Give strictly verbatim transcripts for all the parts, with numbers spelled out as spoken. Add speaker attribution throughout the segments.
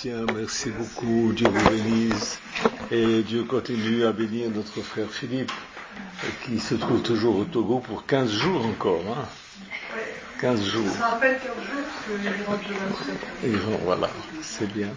Speaker 1: Bien, merci beaucoup, Dieu vous bénisse, et Dieu continue à bénir notre frère Philippe, qui se trouve toujours au Togo pour quinze jours encore, hein. quinze jours.
Speaker 2: Ça rappelle quinze jours, parce qu'il rentre le vingt-sept.
Speaker 1: Et voilà, c'est bien.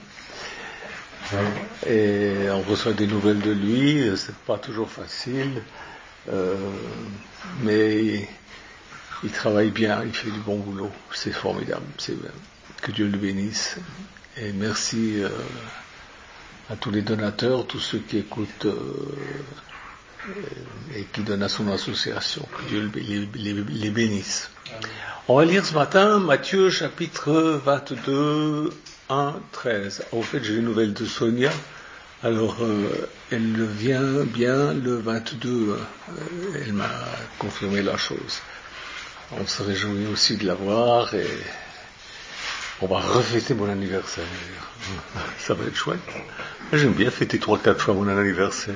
Speaker 1: Et on reçoit des nouvelles de lui, c'est pas toujours facile, euh, mais il travaille bien, il fait du bon boulot, c'est formidable, c'est bien. Que Dieu le bénisse. Et merci euh, à tous les donateurs, tous ceux qui écoutent euh, et qui donnent à son association. Que Dieu les, les, les bénisse. On va lire ce matin Matthieu chapitre vingt-deux, un, treize. Au fait, j'ai une nouvelle de Sonia. Alors, euh, elle vient bien le vingt-deux. Euh, elle m'a confirmé la chose. On se réjouit aussi de la voir et on va refêter mon anniversaire. Ça va être chouette. J'aime bien fêter trois, quatre fois mon anniversaire.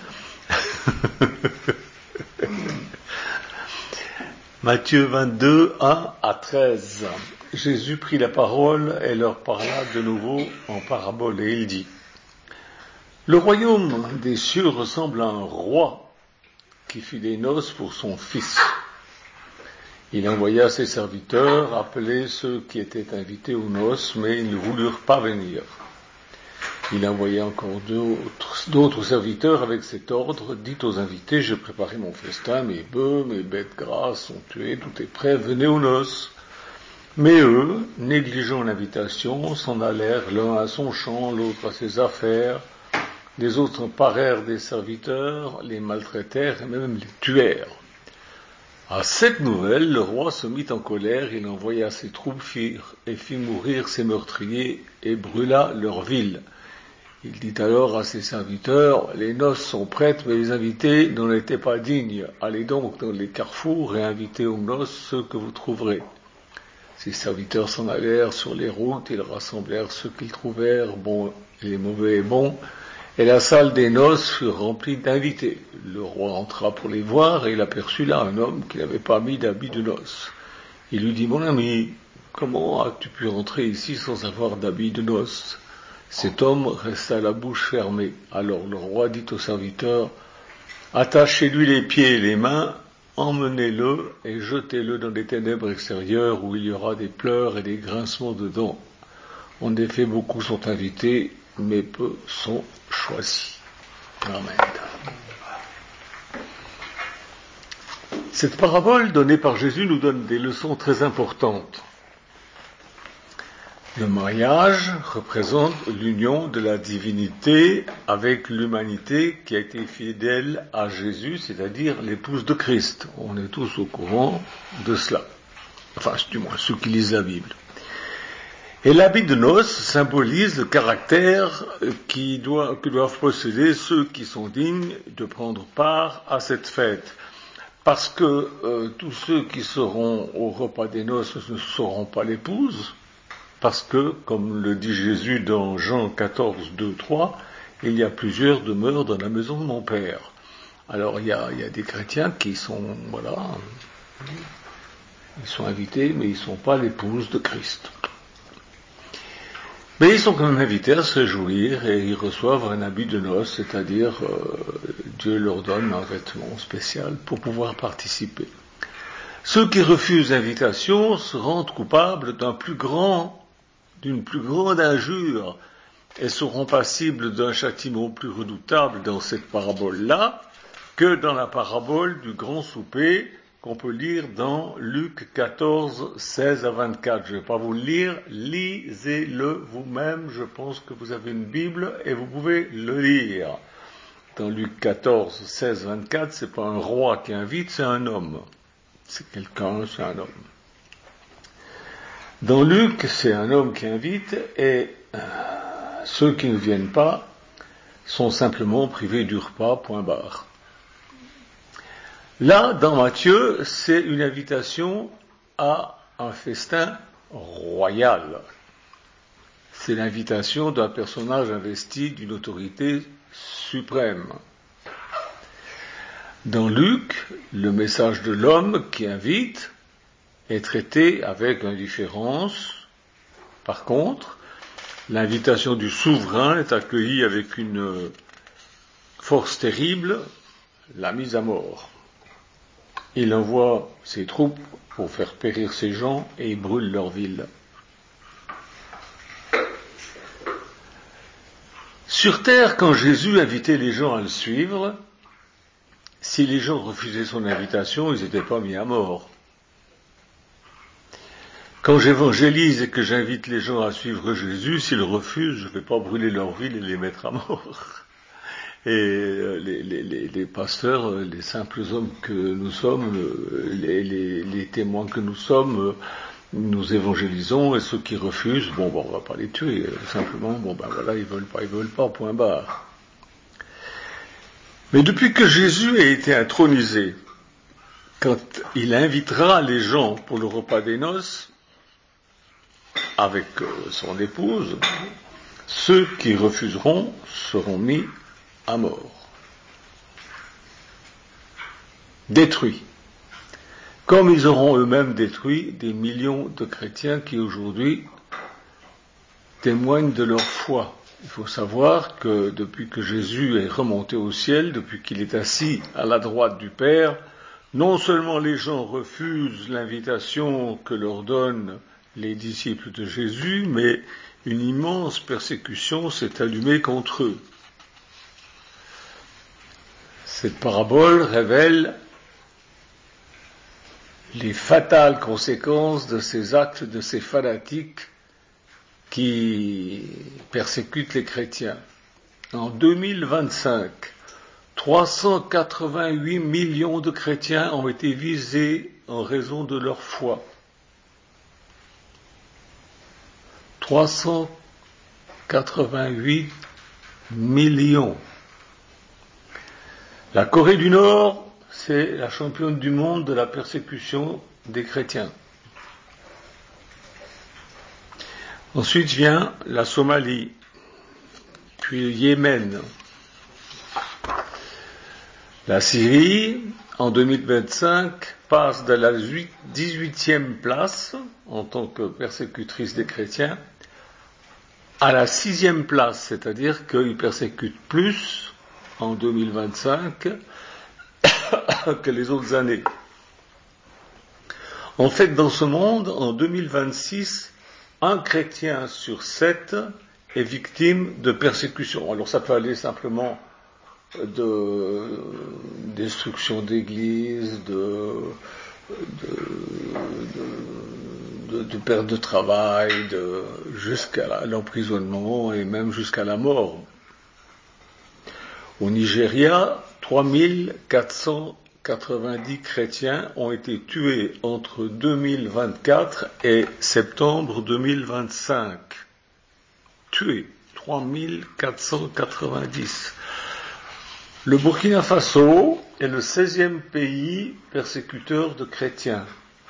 Speaker 1: Matthieu vingt-deux, un à treize. Jésus prit la parole et leur parla de nouveau en parabole et il dit: Le royaume des cieux ressemble à un roi qui fit des noces pour son fils. Il envoya ses serviteurs appeler ceux qui étaient invités aux noces, mais ils ne voulurent pas venir. Il envoya encore d'autres, d'autres serviteurs avec cet ordre: dites aux invités, j'ai préparé mon festin, mes bœufs, mes bêtes grasses sont tuées, tout est prêt, venez aux noces. Mais eux, négligeant l'invitation, s'en allèrent, l'un à son champ, l'autre à ses affaires. Les autres parèrent des serviteurs, les maltraitèrent et même les tuèrent. À cette nouvelle, le roi se mit en colère, il envoya ses troupes et fit mourir ses meurtriers et brûla leur ville. Il dit alors à ses serviteurs: les noces sont prêtes, mais les invités n'en étaient pas dignes. Allez donc dans les carrefours et invitez aux noces ceux que vous trouverez. Ses serviteurs s'en allèrent sur les routes, ils rassemblèrent ceux qu'ils trouvèrent, bons et mauvais et bons, et la salle des noces fut remplie d'invités. Le roi entra pour les voir et il aperçut là un homme qui n'avait pas mis d'habit de noces. Il lui dit: mon ami, comment as-tu pu entrer ici sans avoir d'habit de noces? Cet homme resta la bouche fermée. Alors le roi dit aux serviteurs: attachez-lui les pieds et les mains, emmenez-le et jetez-le dans les ténèbres extérieures où il y aura des pleurs et des grincements de dents. En effet, beaucoup sont invités, mais peu sont choisis. Amen. Cette parabole donnée par Jésus nous donne des leçons très importantes. Le mariage représente l'union de la divinité avec l'humanité qui a été fidèle à Jésus, c'est-à-dire l'épouse de Christ. On est tous au courant de cela. Enfin, du moins, ceux qui lisent la Bible. Et l'habit de noces symbolise le caractère qui doit, que doivent posséder ceux qui sont dignes de prendre part à cette fête. Parce que euh, tous ceux qui seront au repas des noces ne seront pas l'épouse, parce que, comme le dit Jésus dans Jean quatorze, deux, trois, il y a plusieurs demeures dans la maison de mon Père. Alors il y a, il y a des chrétiens qui sont, voilà, ils sont invités, mais ils ne sont pas l'épouse de Christ. Mais ils sont quand même invités à se réjouir et ils reçoivent un habit de noces, c'est-à-dire euh, Dieu leur donne un vêtement spécial pour pouvoir participer. Ceux qui refusent l'invitation se rendent coupables d'un plus grand, d'une plus grande injure et seront passibles d'un châtiment plus redoutable dans cette parabole-là que dans la parabole du grand souper qu'on peut lire dans Luc quatorze, seize à vingt-quatre. Je ne vais pas vous le lire, lisez-le vous-même, je pense que vous avez une Bible et vous pouvez le lire. Dans Luc quatorze, seize, vingt-quatre, c'est pas un roi qui invite, c'est un homme. C'est quelqu'un, c'est un homme. Dans Luc, c'est un homme qui invite et euh, ceux qui ne viennent pas sont simplement privés du repas, point barre. Là, dans Matthieu, c'est une invitation à un festin royal. C'est l'invitation d'un personnage investi d'une autorité suprême. Dans Luc, le message de l'homme qui invite est traité avec indifférence. Par contre, l'invitation du souverain est accueillie avec une force terrible, la mise à mort. Il envoie ses troupes pour faire périr ces gens et il brûle leur ville. Sur terre, quand Jésus invitait les gens à le suivre, si les gens refusaient son invitation, ils n'étaient pas mis à mort. Quand j'évangélise et que j'invite les gens à suivre Jésus, s'ils refusent, je ne vais pas brûler leur ville et les mettre à mort. Et les, les, les, les pasteurs, les simples hommes que nous sommes, les, les, les témoins que nous sommes, nous évangélisons, et ceux qui refusent, bon, ben, on va pas les tuer, simplement, bon, ben voilà, ils veulent pas, ils veulent pas, point barre. Mais depuis que Jésus a été intronisé, quand il invitera les gens pour le repas des noces, avec son épouse, ceux qui refuseront seront mis à mort. Détruits. Comme ils auront eux-mêmes détruit des millions de chrétiens qui aujourd'hui témoignent de leur foi. Il faut savoir que depuis que Jésus est remonté au ciel, depuis qu'il est assis à la droite du Père, non seulement les gens refusent l'invitation que leur donnent les disciples de Jésus, mais une immense persécution s'est allumée contre eux. Cette parabole révèle les fatales conséquences de ces actes, de ces fanatiques qui persécutent les chrétiens. En deux mille vingt-cinq, trois cent quatre-vingt-huit millions de chrétiens ont été visés en raison de leur foi. trois cent quatre-vingt-huit millions. La Corée du Nord, c'est la championne du monde de la persécution des chrétiens. Ensuite vient la Somalie, puis le Yémen. La Syrie, en deux mille vingt-cinq, passe de la dix-huitième place en tant que persécutrice des chrétiens à la sixième place, c'est-à-dire qu'ils persécutent plus en deux mille vingt-cinq que les autres années. En fait, dans ce monde, en deux mille vingt-six, un chrétien sur sept est victime de persécution. Alors ça peut aller simplement de destruction d'églises, de, de, de, de perte de travail, de, jusqu'à l'emprisonnement et même jusqu'à la mort. Au Nigeria, trois mille quatre cent quatre-vingt-dix chrétiens ont été tués entre deux mille vingt-quatre et septembre deux mille vingt-cinq. Tués, trois mille quatre cent quatre-vingt-dix. Le Burkina Faso est le seizième pays persécuteur de chrétiens.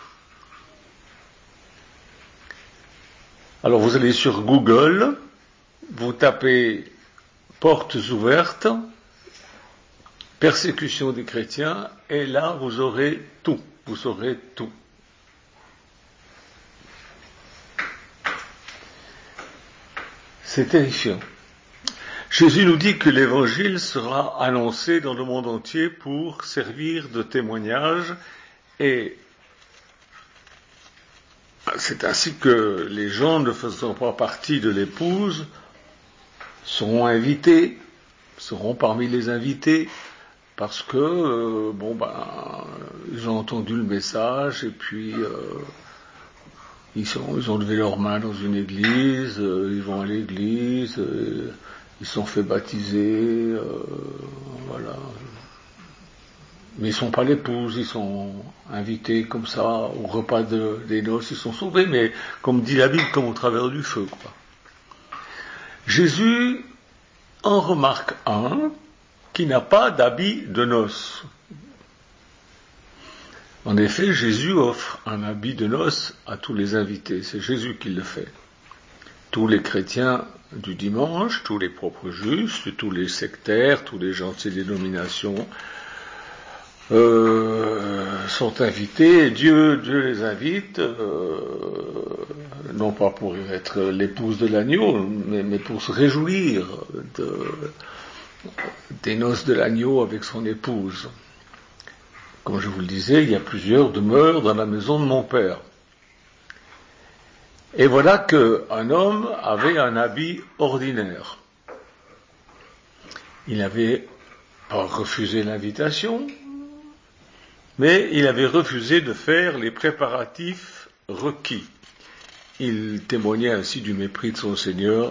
Speaker 1: Alors vous allez sur Google, vous tapez portes ouvertes, persécution des chrétiens, et là vous aurez tout, vous saurez tout. C'est terrifiant. Jésus nous dit que l'évangile sera annoncé dans le monde entier pour servir de témoignage, et c'est ainsi que les gens ne faisant pas partie de l'épouse seront invités, seront parmi les invités, parce que euh, bon ben ils ont entendu le message et puis euh, ils, sont, ils ont levé leurs mains dans une église, euh, ils vont à l'église, euh, ils sont fait baptiser, euh, voilà. Mais ils sont pas l'épouse, ils sont invités comme ça au repas de, des noces, ils sont sauvés, mais comme dit la Bible, comme au travers du feu, quoi. Jésus en remarque un qui n'a pas d'habit de noces. En effet, Jésus offre un habit de noces à tous les invités, c'est Jésus qui le fait. Tous les chrétiens du dimanche, tous les propres justes, tous les sectaires, tous les gens de ces dénominations euh, sont invités, et Dieu, Dieu les invite, euh, non pas pour être l'épouse de l'agneau, mais, mais pour se réjouir de, des noces de l'agneau avec son épouse. Comme je vous le disais, il y a plusieurs demeures dans la maison de mon père. Et voilà qu'un homme avait un habit ordinaire. Il n'avait pas refusé l'invitation, mais il avait refusé de faire les préparatifs requis. Il témoignait ainsi du mépris de son Seigneur.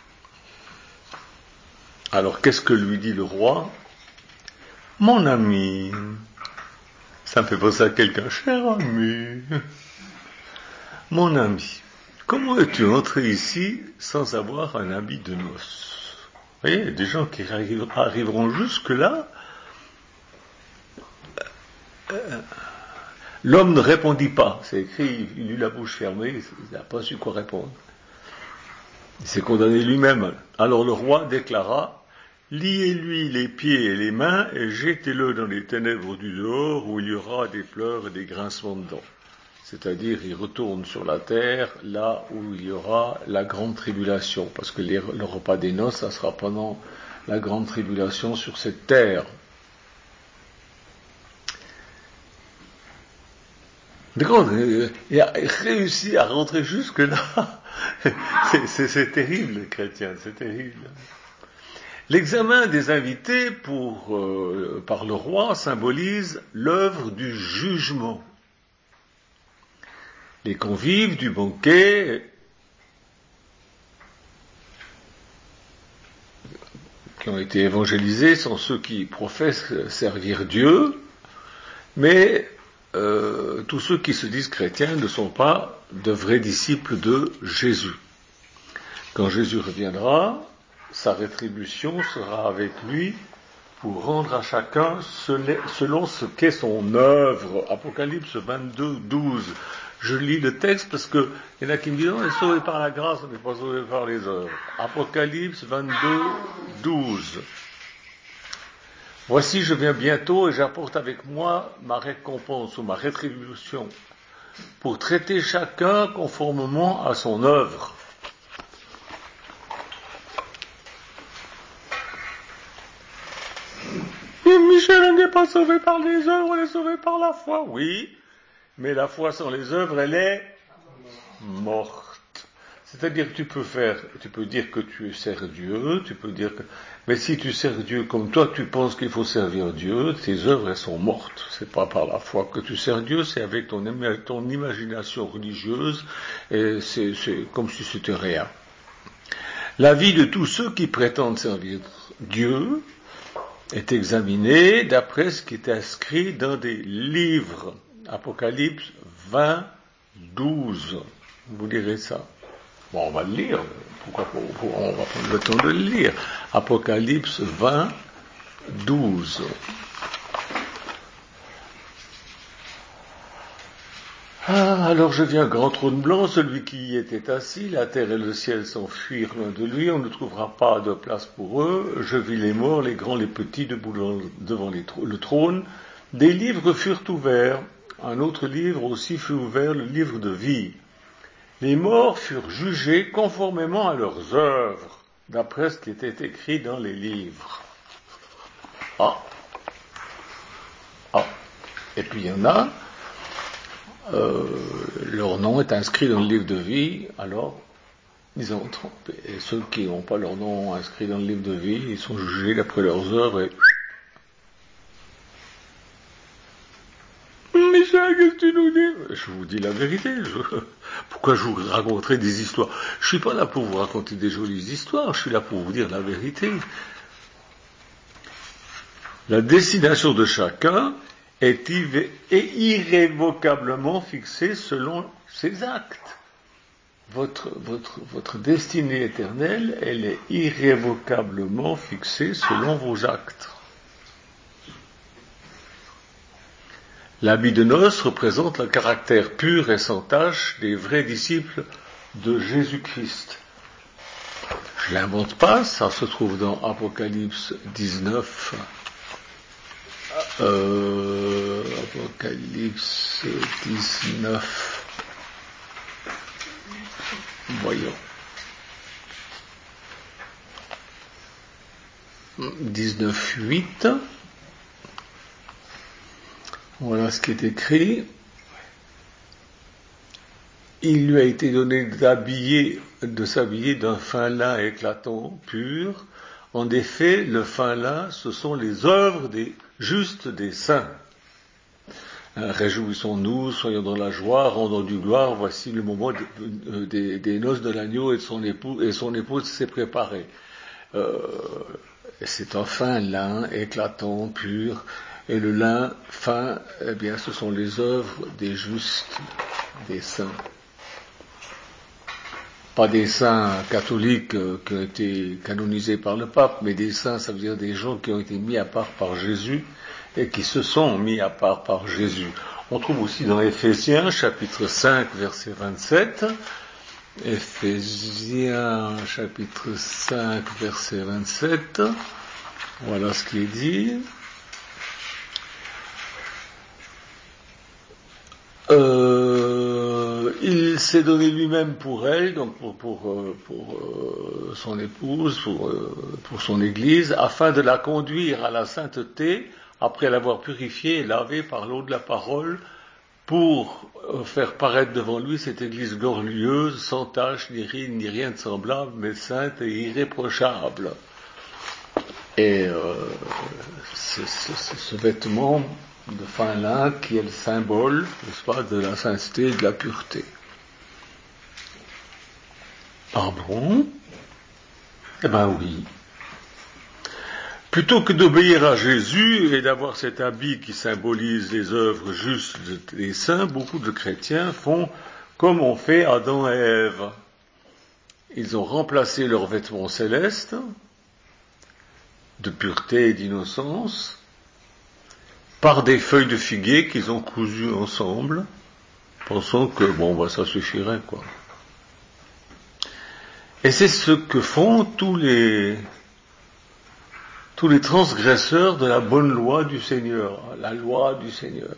Speaker 1: Alors qu'est-ce que lui dit le roi ? Mon ami, ça me fait penser à quelqu'un, cher ami, mon ami, comment es-tu entré ici sans avoir un habit de noces ? Vous voyez, il y a des gens qui arriveront jusque-là. Euh, L'homme ne répondit pas. C'est écrit, il eut la bouche fermée, il n'a pas su quoi répondre. Il s'est condamné lui-même. Alors le roi déclara, liez-lui les pieds et les mains et jetez-le dans les ténèbres du dehors où il y aura des pleurs et des grincements de dents. C'est-à-dire, il retourne sur la terre, là où il y aura la grande tribulation, parce que les, le repas des noces, ça sera pendant la grande tribulation sur cette terre. D'accord, il a réussi à rentrer jusque-là. C'est, c'est, c'est terrible, les chrétiens, c'est terrible. L'examen des invités pour, euh, par le roi symbolise l'œuvre du jugement. Les convives du banquet qui ont été évangélisés sont ceux qui professent servir Dieu, mais euh, tous ceux qui se disent chrétiens ne sont pas de vrais disciples de Jésus. Quand Jésus reviendra, sa rétribution sera avec lui pour rendre à chacun selon ce qu'est son œuvre. Apocalypse vingt-deux, douze. Je lis le texte parce que il y en a qui me disent on est sauvé par la grâce, on n'est pas sauvé par les œuvres. Apocalypse vingt-deux, douze. Voici, je viens bientôt et j'apporte avec moi ma récompense ou ma rétribution pour traiter chacun conformément à son œuvre. Et Michel, on n'est pas sauvé par les œuvres, on est sauvé par la foi. Oui, mais la foi sans les œuvres, elle est morte. C'est-à-dire que tu peux faire, tu peux dire que tu sers Dieu, tu peux dire que, mais si tu sers Dieu comme toi, tu penses qu'il faut servir Dieu, tes œuvres, elles sont mortes. C'est pas par la foi que tu sers Dieu, c'est avec ton, ton imagination religieuse, et c'est, c'est comme si c'était rien. La vie de tous ceux qui prétendent servir Dieu est examinée d'après ce qui est inscrit dans des livres. Apocalypse vingt, douze. Vous lirez ça. Bon, on va le lire. Pourquoi pour, pour, on va prendre le temps de le lire. Apocalypse vingt, douze. Ah, alors je viens, grand trône blanc, celui qui y était assis, la terre et le ciel s'enfuirent loin de lui, on ne trouvera pas de place pour eux. Je vis les morts, les grands, les petits, debout devant les, le trône. Des livres furent ouverts. Un autre livre aussi fut ouvert, le livre de vie. Les morts furent jugés conformément à leurs œuvres, d'après ce qui était écrit dans les livres. Ah. Ah. Et puis il y en a, euh, leur nom est inscrit dans le livre de vie, alors ils ont trompé. Et ceux qui n'ont pas leur nom inscrit dans le livre de vie, ils sont jugés d'après leurs œuvres et... Michel, qu'est-ce que tu nous dis ? Je vous dis la vérité. Je... Pourquoi je vous raconterai des histoires ? Je suis pas là pour vous raconter des jolies histoires, je suis là pour vous dire la vérité. La destination de chacun est irrévocablement fixée selon ses actes. Votre, votre, votre destinée éternelle, elle est irrévocablement fixée selon vos actes. L'habit de noces représente le caractère pur et sans tache des vrais disciples de Jésus-Christ. Je l'invente pas, ça se trouve dans Apocalypse dix-neuf. Euh, Apocalypse dix-neuf. voyons. dix-neuf huit. Voilà ce qui est écrit. Il lui a été donné d'habiller, de s'habiller d'un fin lin éclatant, pur. En effet, le fin lin, ce sont les œuvres des justes des saints. Hein, réjouissons-nous, soyons dans la joie, rendons du gloire, voici le moment de, des, des noces de l'agneau et de son époux, et son épouse s'est préparée. Euh, c'est un fin lin éclatant, pur, et le lin fin, eh bien, ce sont les œuvres des justes, des saints. Pas des saints catholiques euh, qui ont été canonisés par le pape, mais des saints, ça veut dire des gens qui ont été mis à part par Jésus et qui se sont mis à part par Jésus. On trouve aussi dans Éphésiens, chapitre cinq, verset vingt-sept, Éphésiens, chapitre cinq, verset vingt-sept, voilà ce qui est dit. Euh, il s'est donné lui-même pour elle, donc pour, pour, pour, pour son épouse, pour, pour son Église, afin de la conduire à la sainteté, après l'avoir purifiée et lavée par l'eau de la parole, pour faire paraître devant lui cette Église glorieuse, sans tache, ni ride, ni rien de semblable, mais sainte et irréprochable. Et euh, c'est, c'est, c'est ce vêtement de fin lin qui est le symbole, n'est-ce pas, de la sainteté et de la pureté. Ah bon? Eh ben oui. Plutôt que d'obéir à Jésus et d'avoir cet habit qui symbolise les œuvres justes des saints, beaucoup de chrétiens font comme ont fait Adam et Ève. Ils ont remplacé leurs vêtements célestes de pureté et d'innocence par des feuilles de figuier qu'ils ont cousues ensemble, pensant que bon, bah, ça suffirait, quoi. Et c'est ce que font tous les tous les transgresseurs de la bonne loi du Seigneur, la loi du Seigneur.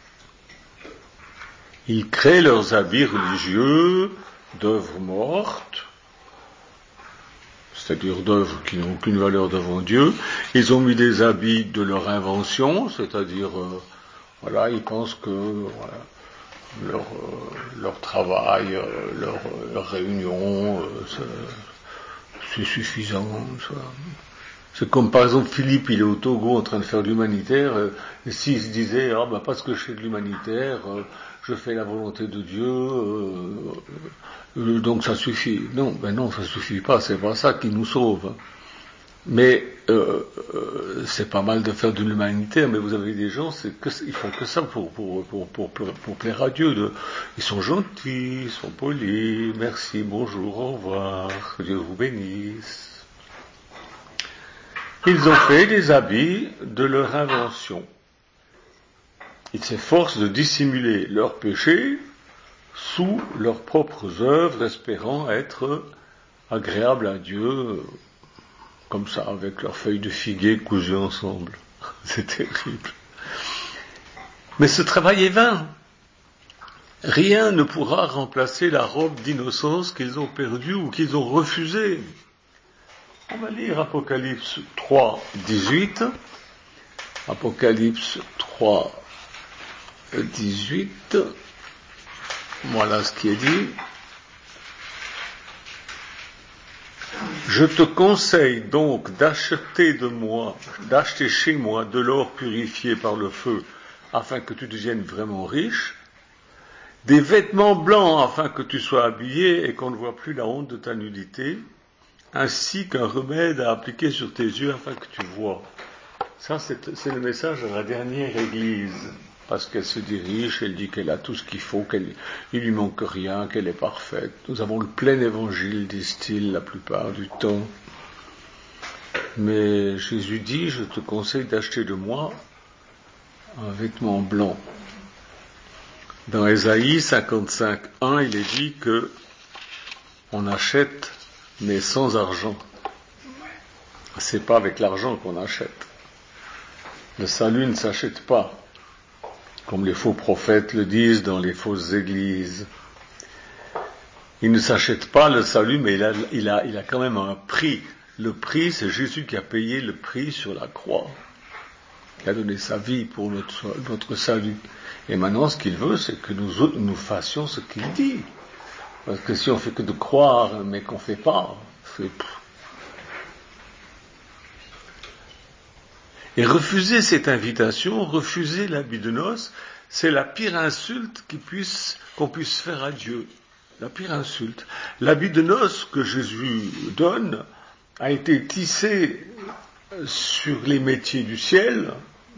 Speaker 1: Ils créent leurs habits religieux d'œuvres mortes, c'est-à-dire d'œuvres qui n'ont aucune valeur devant Dieu. Ils ont mis des habits de leur invention, c'est-à-dire, euh, voilà, ils pensent que voilà, leur, euh, leur travail, euh, leur, leur réunion, euh, c'est, c'est suffisant. Ça. C'est comme par exemple Philippe, il est au Togo en train de faire de l'humanitaire, euh, et s'il se disait, ah ben parce que je fais de l'humanitaire, euh, je fais la volonté de Dieu, euh, euh, donc ça suffit. Non, ben non, ça suffit pas, c'est pas ça qui nous sauve. Mais euh, euh, c'est pas mal de faire de l'humanitaire, mais vous avez des gens, c'est que, ils font que ça pour, pour, pour, pour, pour, pour plaire à Dieu. De, ils sont gentils, ils sont polis, merci, bonjour, au revoir, que Dieu vous bénisse. Ils ont fait des habits de leur invention. Ils s'efforcent de dissimuler leurs péchés sous leurs propres œuvres, espérant être agréables à Dieu, comme ça, avec leurs feuilles de figuier cousues ensemble. C'est terrible. Mais ce travail est vain. Rien ne pourra remplacer la robe d'innocence qu'ils ont perdue ou qu'ils ont refusée. On va lire Apocalypse trois, dix-huit. Apocalypse trois, dix-huit. Voilà ce qui est dit. Je te conseille donc d'acheter de moi, d'acheter chez moi de l'or purifié par le feu, afin que tu deviennes vraiment riche, des vêtements blancs afin que tu sois habillé et qu'on ne voit plus la honte de ta nudité, ainsi qu'un remède à appliquer sur tes yeux afin que tu vois. Ça, c'est, c'est le message de la dernière église, parce qu'elle se dirige, elle dit qu'elle a tout ce qu'il faut, qu'il ne lui manque rien, qu'elle est parfaite. Nous avons le plein évangile, disent-ils, la plupart du temps. Mais Jésus dit, je te conseille d'acheter de moi un vêtement blanc. Dans Ésaïe cinquante-cinq, un, il est dit que on achète, mais sans argent. C'est pas avec l'argent qu'on achète. Le salut ne s'achète pas, comme les faux prophètes le disent dans les fausses églises. Il ne s'achète pas le salut, mais il a, il a, il a quand même un prix. Le prix, c'est Jésus qui a payé le prix sur la croix. Il a donné sa vie pour notre, notre salut. Et maintenant, ce qu'il veut, c'est que nous, nous fassions ce qu'il dit. Parce que si on fait que de croire, mais qu'on fait pas, c'est... Et refuser cette invitation, refuser l'habit de noces, c'est la pire insulte qui puisse, qu'on puisse faire à Dieu. La pire insulte. L'habit de noces que Jésus donne a été tissé sur les métiers du ciel.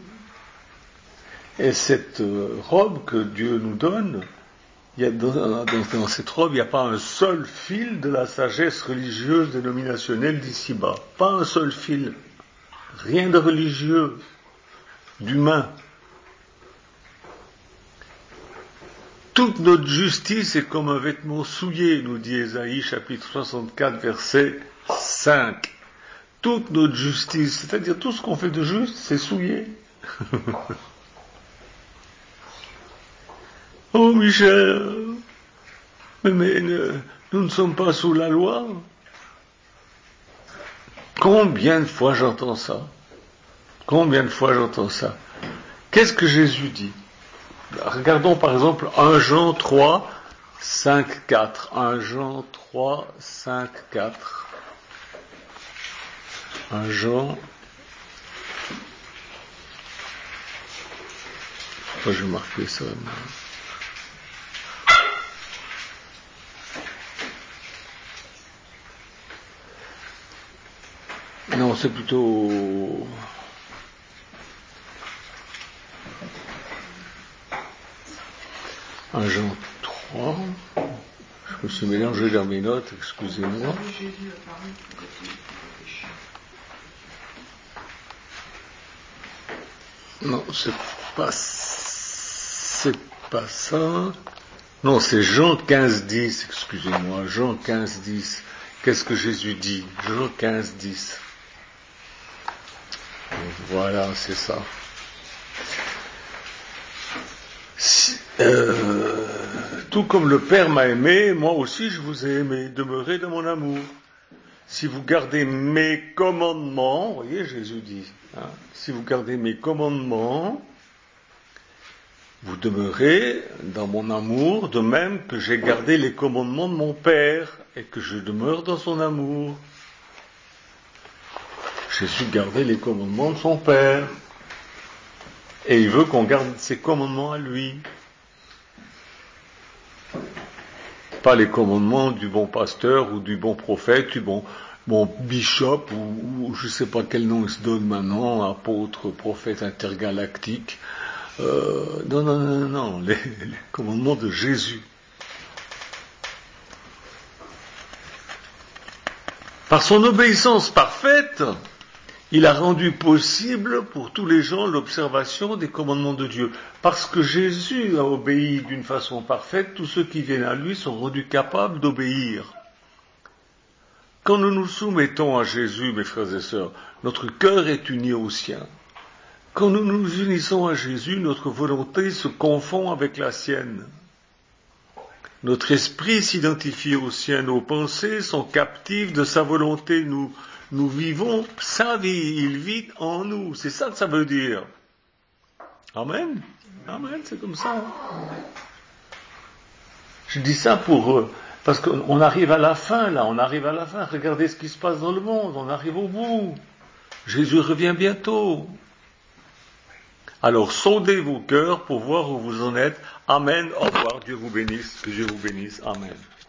Speaker 1: Et cette robe que Dieu nous donne, il y a dans, dans, dans cette robe, il n'y a pas un seul fil de la sagesse religieuse dénominationnelle d'ici-bas. Pas un seul fil. Rien de religieux, d'humain. Toute notre justice est comme un vêtement souillé, nous dit Ésaïe chapitre soixante-quatre, verset cinq. Toute notre justice, c'est-à-dire tout ce qu'on fait de juste, c'est souillé. Oh Michel, mais, mais ne, nous ne sommes pas sous la loi. Combien de fois j'entends ça? Combien de fois j'entends ça? Qu'est-ce que Jésus dit? Regardons par exemple un Jean trois, cinq, quatre. un Jean trois, cinq, quatre. un Jean... Pourquoi j'ai marqué ça? Non, c'est plutôt... un Jean trois. Je me suis mélangé dans mes notes, excusez-moi. Non, c'est pas... C'est pas ça. Non, c'est Jean quinze, dix, excusez-moi. Jean quinze, dix. Qu'est-ce que Jésus dit? Jean quinze, dix. Voilà, c'est ça. Si, euh, tout comme le Père m'a aimé, moi aussi je vous ai aimé. Demeurez dans mon amour. Si vous gardez mes commandements, vous voyez, Jésus dit, hein, si vous gardez mes commandements, vous demeurez dans mon amour, de même que j'ai gardé les commandements de mon Père et que je demeure dans son amour. Jésus gardait les commandements de son Père. Et il veut qu'on garde ses commandements à lui. Pas les commandements du bon pasteur ou du bon prophète, du bon, bon bishop ou, ou je ne sais pas quel nom il se donne maintenant, apôtre, prophète intergalactique. Euh, non, non, non, non, les, les commandements de Jésus. Par son obéissance parfaite, il a rendu possible pour tous les gens l'observation des commandements de Dieu. Parce que Jésus a obéi d'une façon parfaite, tous ceux qui viennent à lui sont rendus capables d'obéir. Quand nous nous soumettons à Jésus, mes frères et sœurs, notre cœur est uni au sien. Quand nous nous unissons à Jésus, notre volonté se confond avec la sienne. Notre esprit s'identifie au sien, nos pensées sont captives de sa volonté, nous Nous vivons sa vie, il vit en nous. C'est ça que ça veut dire. Amen. Amen, c'est comme ça. Je dis ça pour... Euh, parce qu'on arrive à la fin, là, on arrive à la fin. Regardez ce qui se passe dans le monde, on arrive au bout. Jésus revient bientôt. Alors, sondez vos cœurs pour voir où vous en êtes. Amen, au revoir, Dieu vous bénisse, que Dieu vous bénisse. Amen.